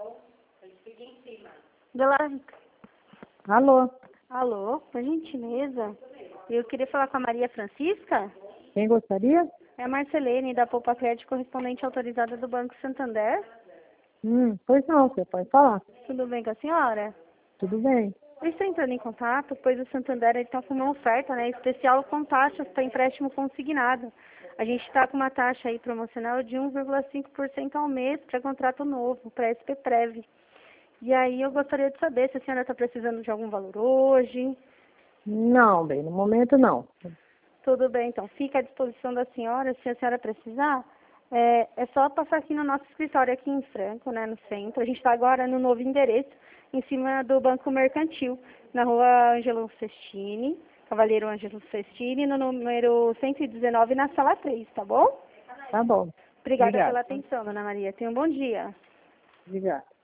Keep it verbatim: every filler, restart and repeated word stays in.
Dela... Alô, Alô, por gentileza, eu queria falar com a Maria Francisca. quem gostaria? É a Marcelene, da Poupa Crédito, correspondente autorizada do Banco Santander. Hum, pois não, você pode falar. Tudo bem com a senhora? Tudo bem. Eu estou entrando em contato, pois o Santander está com uma oferta, né, especial com taxas para empréstimo consignado. A gente está com uma taxa aí promocional de um vírgula cinco por cento ao mês para contrato novo, para S P Prev. E aí eu gostaria de saber se a senhora está precisando de algum valor hoje. Não, bem, no momento não. Tudo bem, então fica à disposição da senhora, se a senhora precisar. É, é só passar aqui no nosso escritório aqui em Franco, né, no centro. A gente está agora no novo endereço, em cima do Banco Mercantil, na rua Ângelo Festini, Cavaleiro Ângelo Festini, no número cento e dezenove, na sala três, tá bom? Tá bom. Obrigada Obrigado. pela atenção, dona Maria. Tenha um bom dia. Obrigado.